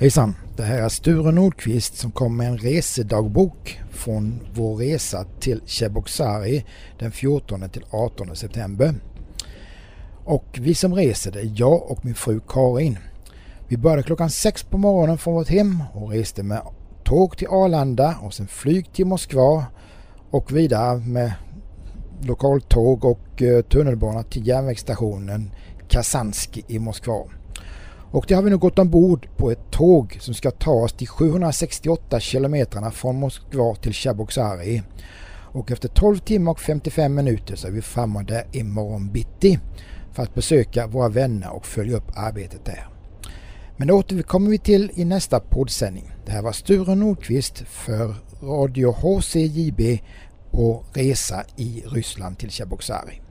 Hejsan, det här är Sture Nordqvist som kommer med en resedagbok från vår resa till Cheboksary den 14 till 18 september. Och vi som reser, det är jag och min fru Karin. Vi började klockan 6 på morgonen från vårt hem och reste med tåg till Arlanda och sen flyg till Moskva och vidare med lokaltåg och tunnelbana till järnvägsstationen Kasansky i Moskva. Och det har vi nu gått ombord på ett tåg som ska ta oss till 768 kilometrarna från Moskva till Cheboksary. Och efter 12 timmar och 55 minuter så är vi framme där imorgon bitti för att besöka våra vänner och följa upp arbetet där. Men det återkommer vi till i nästa poddsändning. Det här var Sture Nordqvist för Radio HCJB på resa i Ryssland till Cheboksary.